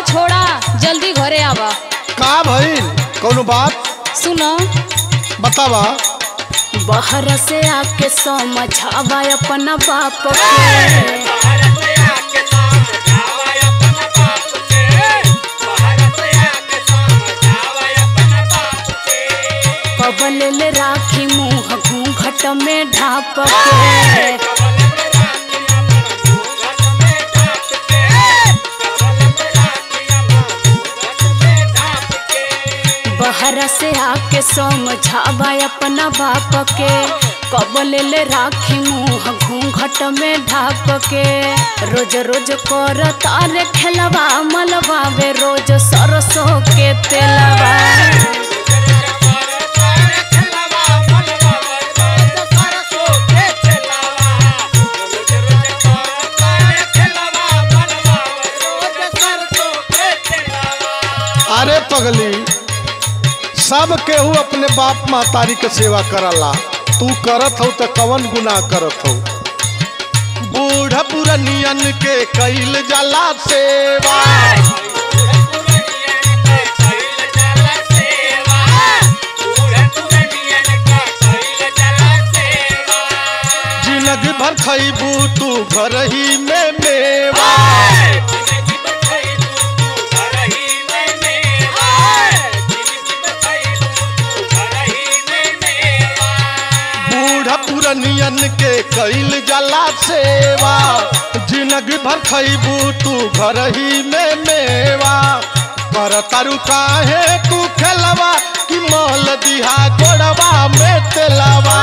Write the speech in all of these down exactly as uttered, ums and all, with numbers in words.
छोड़ा, जल्दी घरे आवा। का भइल? कौनो बात सुनो, बतावा। बाहर से आके समझावा अपना बाप के। कबल ले राखी मुँह घूंघट में ढाप के। बाहर से आके समझावा अपना बाप के। कबल ले राखी मुँह घूंघट में ढाप के। रोज रोज कर तारे खेलवा मलवा वे रोज सरसों के तेलवा। अरे पगली, सब केहू अपने बाप महतारी के सेवा करला, तू करत हो तो कवन गुनाह करत हो। बूढ़ा पुरनियन के कइल जाला सेवा, जिंदगी भर खइबू तू घर ही में मेवा। पुरनियन के कइल जाला सेवा, जिंदगी भर खइबू तू घर ही में मेवा। कर तारू काहे तू खेलवा कि मोल दिहा गोड़वा में तेलवा।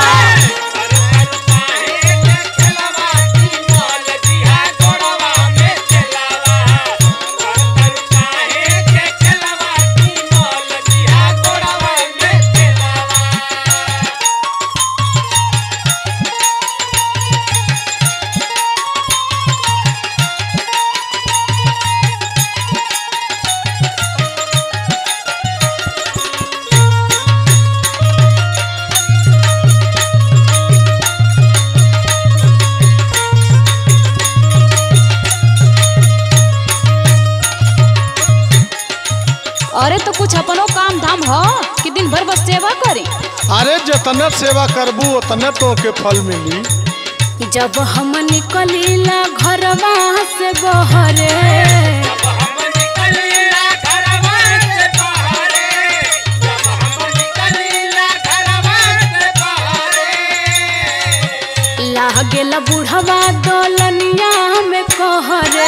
अरे तो कुछ अपनो काम धाम हो कि दिन भर बस सेवा करी। अरे जितने सेवा करबू उतने तो के फल मिली। जब हम निकलीला घरवा से बहरे, लागेला बुढ़वा दौलनिया में कहरे।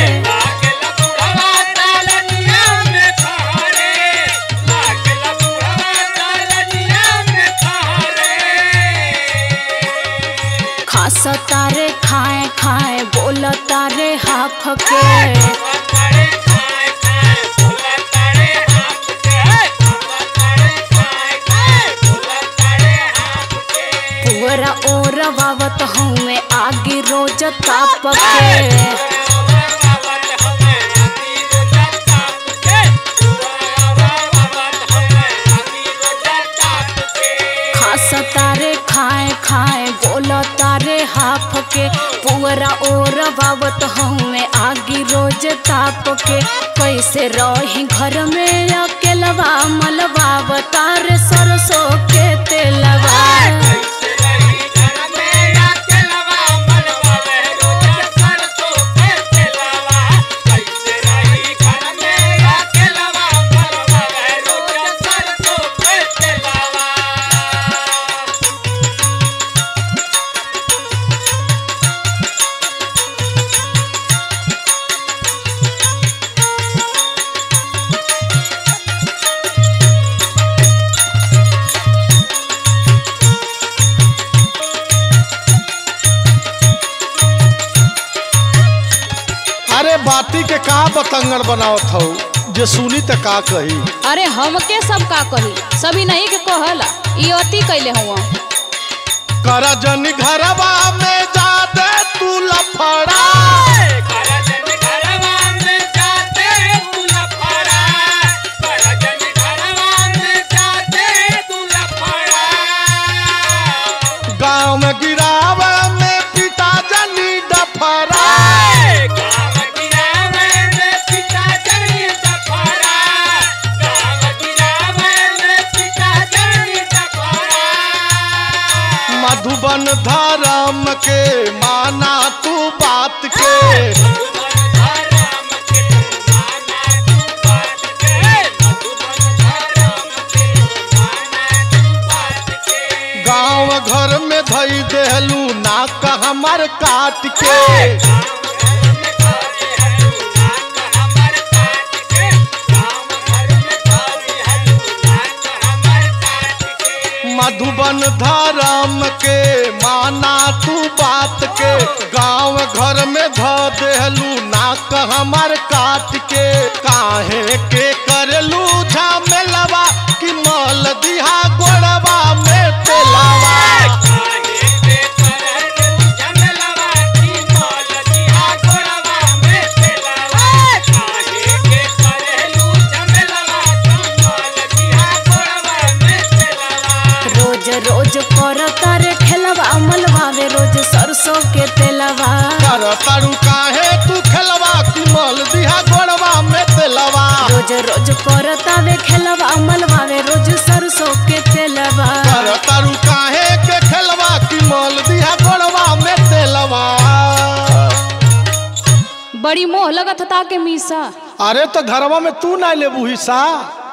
तारे खाए खाए बोल तारे हाफ के। पूरा ओर बावत हूँ मैं आगे रोज ताप के। खास तारे खाए खाए बोल तारे हाफ के। पूरा ओर बावत हूँ मैं आगे रोज ताप के। कैसे रही घर में अकेलवा मलवा तारे सरसों के तेलवा। बाती के का बतंगड़ बनावत हो, जे सुनी त का कही। अरे हमके सब का कही, सभी नहीं के कहला ई अति कैले हुआ। करा जन घरवा में जा दे तू लफड़ा, करा जन घरवा में जा दे तू लफड़ा, करा जन घरवा में जा दे तू लफड़ा। गाँव में गिरावा में पिता जनी डफरा, गाँव में गिरावा में पिता जनी मधुबन धर्म के माना तू बात के। गाँव घर में धई देहलू नाक हमर काट के। मधुबन धर्म के माना तू बात के। गाँव घर में ध देहलू नाक हमर काट के। काहे के करलू झमेलवा कि मल दिहा गोड़वा में तेलवा। रोज करता रे खेलवा मलवावे रोज सरसों के तेलवा। करतारू काहे तू खेलवा कि मल दिहा गोड़वा में तेलवा। रोज रोज करता वे खेलवा मलवावे रोज सरसों के तेलवा। करतारू काहे के खेलवा कि मल दिहा गोड़वा में तेलवा। बड़ी मोह लगत था के मीसा। अरे तो घरवा में तू ना लेबू हिस्सा।